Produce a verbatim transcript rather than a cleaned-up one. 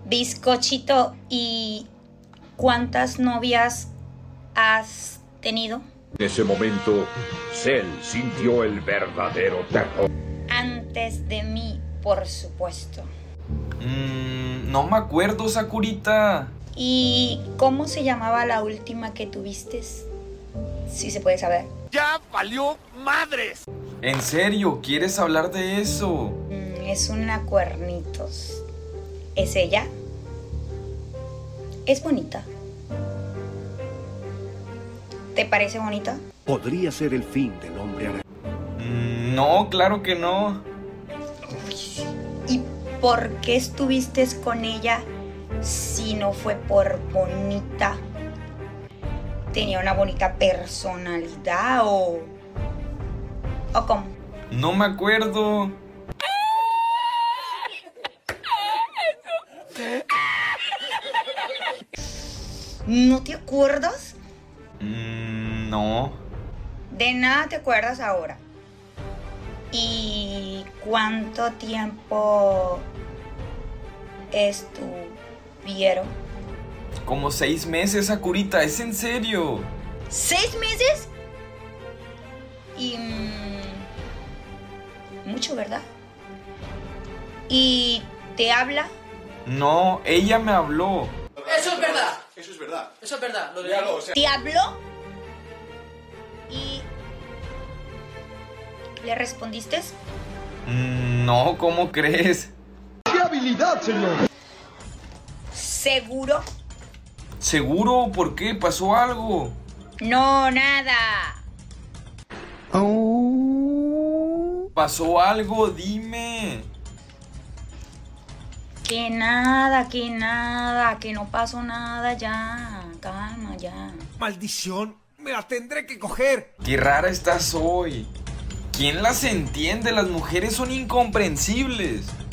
Bizcochito, ¿y cuántas novias has tenido? En ese momento, Cell sintió el verdadero terror. Antes de mí, por supuesto. Mmm, no me acuerdo, Sakurita. ¿Y cómo se llamaba la última que tuviste? Si se puede saber. ¡Ya valió madres! ¿En serio? ¿Quieres hablar de eso? Mm, es una cuernitos. ¿Es ella? Es bonita. ¿Te parece bonita? Podría ser el fin del hombre araña. Mm, no, claro que no. ¿Y por qué estuviste con ella si no fue por bonita? ¿Tenía una bonita personalidad o... o cómo? No me acuerdo. ¿No te acuerdas? Mm, no. De nada te acuerdas ahora. ¿Y cuánto tiempo estuvieron? Como seis meses, Sakurita, ¿es en serio? ¿Seis meses? Y... mmm, mucho, ¿verdad? ¿Y te habla? No, ella me habló. Eso es verdad. Eso es verdad. Eso es verdad. Lo de... Míralo, o sea... ¿Te habló? ¿Y le respondiste? Mm, no, ¿cómo crees? ¡Qué habilidad, señor! ¿Seguro? ¿Seguro? ¿Por qué? ¿Pasó algo? No, nada. ¿Pasó algo? Dime. Que nada, que nada, que no pasó nada ya. Calma, ya. ¡Maldición! ¡Me la tendré que coger! Qué rara estás hoy. ¿Quién las entiende? Las mujeres son incomprensibles.